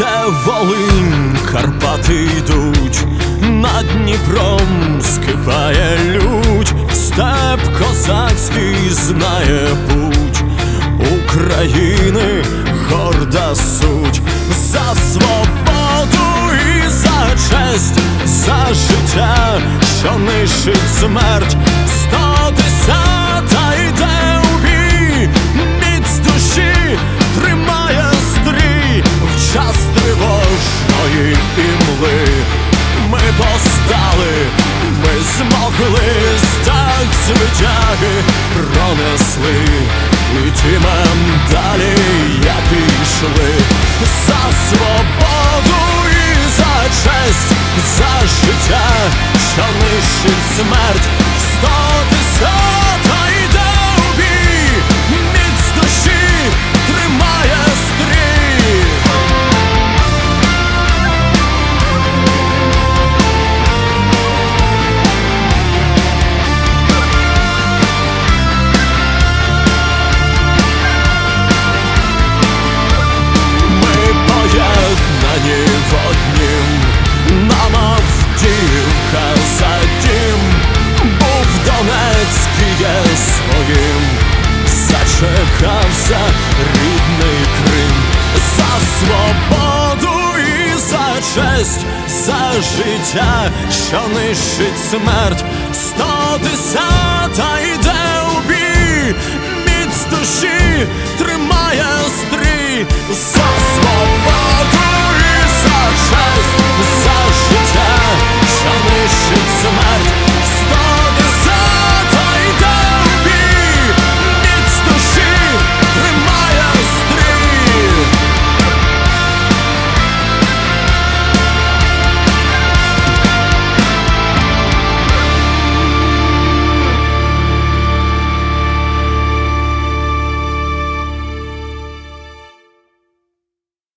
де Волинь, Карпати йдуть, над Дніпром скипає лють, степ козацький знає путь України, горда суть. За свободу і за честь, за життя, що нищить смерть. 110-та йде у бій, міць душі тримає стрій. В час тривожної імли ми постали, ми змогли, стяг звитяги пронесли, і тімем далі як пішли. За свободу і за честь, за життя, що нищить смерть. 110-та йде у бій, міць душі тримає стрій. Ми поєднані в однім, нам Авдіївка за дім. Був Донецьк є своїм, зачекався рідний Крим. За свободу і за честь, за життя, що нищить смерть. 110-та йде у бій, міць душі тримає стрій. За свободу